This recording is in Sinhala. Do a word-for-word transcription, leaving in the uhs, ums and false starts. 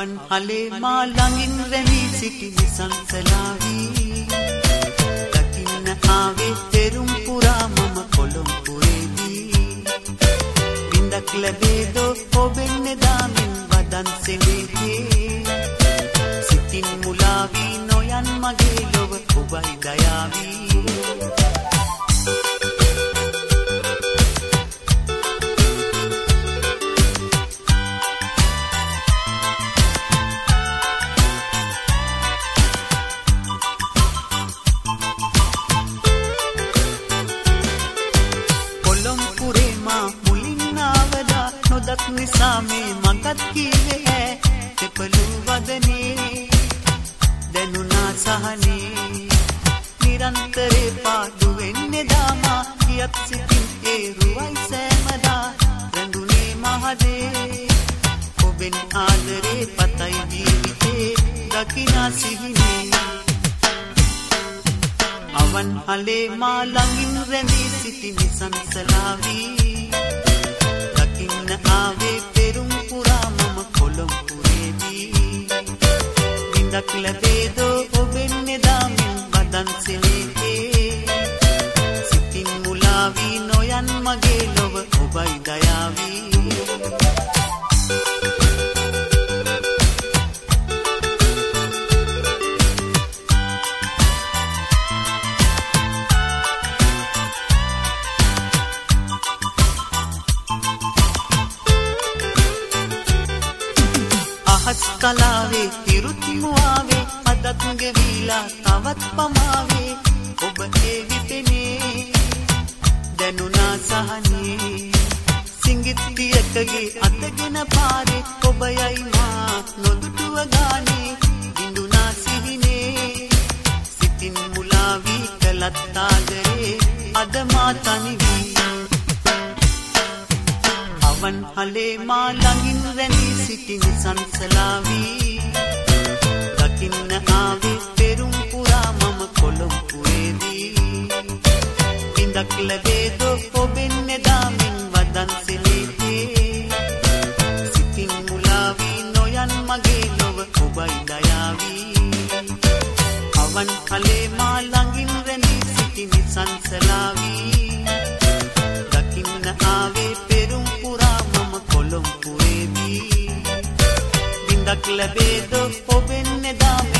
අවන් හලේ මා ළඟින් රැඳී සිටි නිසංසලාවී දකින්න ආවේ පෙරුම් පුරා මම කොළඹුවේදී බින්දක් ලැබේදෝ ඔබෙන් එදාමින් වදන් සෙනෙහේ සිතින් මුලාවී නොයන් මගේ ලොව ඔබයි දයාවී නිසා මේ මගත් කීවේ තෙපලු වදනේ දැනුණා සහනේ නිරන්තරේ පාඩු වෙන්නේ දාමා කියත් සිටින් ඒ රුවයි සෑමදා රැඳුනේ මහදේ ඔබෙන් ආදරේ පතයි ජීවිතේ දකිනා සිහිනේ අවන් හලේ මා ළඟින් රැඳී සිටි නිසංසලාවී ආවේ පෙරුම් පුරා මම කොළඹුවේදී බින්දක් ලැබේදෝ ඔබෙන් එදාමින් වදන් සෙනෙහේ සිතින් මුලාවී නොයන් මගේ ලොව ඔබයි දයාවී කලාවේ හිරුත් මුවාවේ අදත් ගෙවිලා තවත් පමාවේ ඔබ ඒ විපෙනේ දැනුණා සහනේ සිංගිත්තියකගේ අතගෙන පාරේ ඔබයයි මා නොදුටුව ගානේ බිඳුනා සිහිනේ සිතින් මුලාවී කළත් ආදරේ අද මා තනි වී අවන් හලේ මා ළඟින් රැඳී සිටි නිසංසලාවී දකින්න ආවේ පෙරුම් පුරා මම කොළඹුවේදී බින්දක් ලැබේදෝ ඔබෙන් එදාමින් වදන් සෙනෙහේ සිතින් මුලාවී නොයන් මගේ ලොව ඔබයි දයාවී අවන් හලේ මා ළඟින් රැඳී සිටි නිසංසලාවී දකින්න ආවේ පෙරුම් පුරා මම කොළඹුවේදී බින්දක් ලැබේදෝ ඔබෙන් එදාමින්